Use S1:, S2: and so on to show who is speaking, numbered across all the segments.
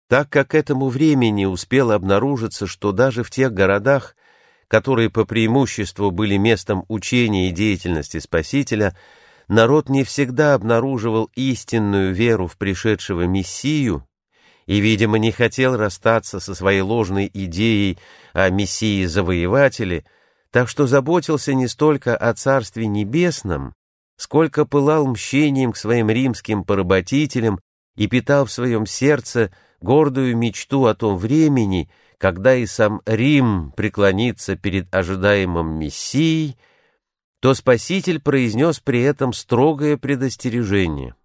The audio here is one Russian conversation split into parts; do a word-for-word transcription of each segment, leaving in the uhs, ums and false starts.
S1: так как к этому времени успело обнаружиться, что даже в тех городах, которые по преимуществу были местом учения и деятельности Спасителя, народ не всегда обнаруживал истинную веру в пришедшего Мессию и, видимо, не хотел расстаться со своей ложной идеей о Мессии-завоевателе, так что заботился не столько о Царстве Небесном, сколько пылал мщением к своим римским поработителям и питал в своем сердце гордую мечту о том времени, когда и сам Рим преклонится перед ожидаемым Мессией, то Спаситель произнес при этом строгое предостережение.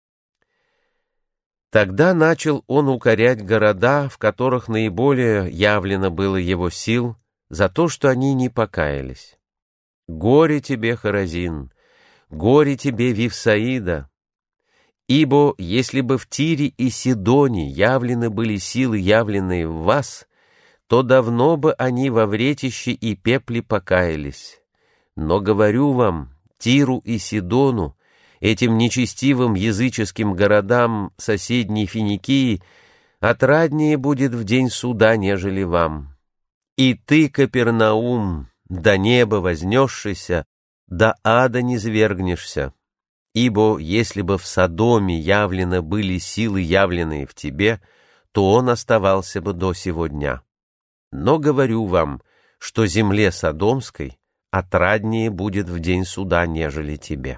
S1: Тогда начал он укорять города, в которых наиболее явлено было его сил, за то, что они не покаялись. «Горе тебе, Хоразин! Горе тебе, Вифсаида! Ибо если бы в Тире и Сидоне явлены были силы, явленные в вас, то давно бы они во вретище и пепле покаялись. Но говорю вам, Тиру и Сидону, этим нечестивым языческим городам соседней Финикии, отраднее будет в день суда, нежели вам. И ты, Капернаум, до неба вознесшийся, до ада низвергнешься. Ибо если бы в Содоме явлены были силы, явленные в тебе, то он оставался бы до сего дня. Но говорю вам, что земле Содомской отраднее будет в день суда, нежели тебе».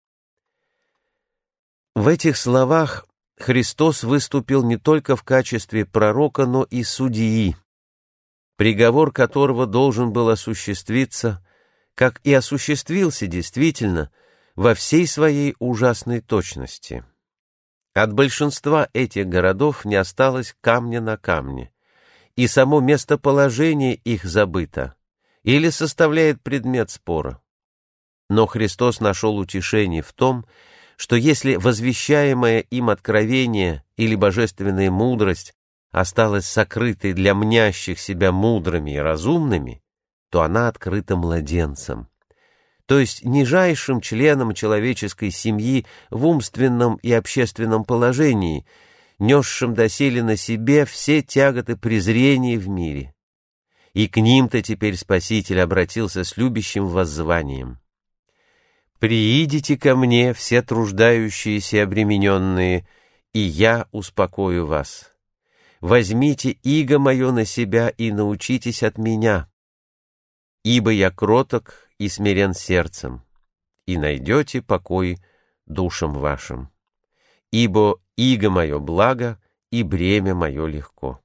S1: В этих словах Христос выступил не только в качестве пророка, но и судьи, приговор которого должен был осуществиться, как и осуществился действительно, во всей своей ужасной точности. От большинства этих городов не осталось камня на камне, и само местоположение их забыто или составляет предмет спора. Но Христос нашел утешение в том, что если возвещаемое им откровение или божественная мудрость осталась сокрытой для мнящих себя мудрыми и разумными, то она открыта младенцам, то есть нижайшим членам человеческой семьи в умственном и общественном положении, несшим доселе на себе все тяготы презрения в мире. И к ним-то теперь Спаситель обратился с любящим воззванием. «Приидите ко мне, все труждающиеся и обремененные, и я успокою вас. Возьмите иго мое на себя и научитесь от меня, ибо я кроток и смирен сердцем, и найдете покой душам вашим. Ибо иго мое благо, и бремя мое легко».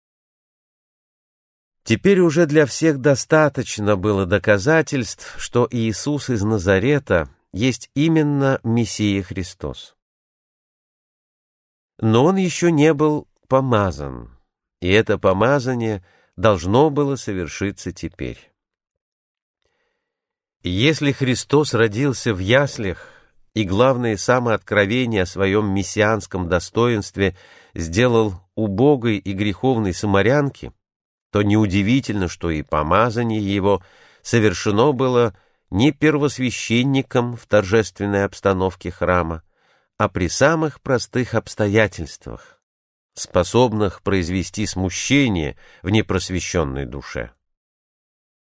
S1: Теперь уже для всех достаточно было доказательств, что Иисус из Назарета есть именно Мессия Христос. Но Он еще не был помазан, и это помазание должно было совершиться теперь. Если Христос родился в яслях, и главное самоооткровение о своем мессианском достоинстве сделал убогой и греховной самарянке, то неудивительно, что и помазание его совершено было не первосвященником в торжественной обстановке храма, а при самых простых обстоятельствах, способных произвести смущение в непросвещенной душе.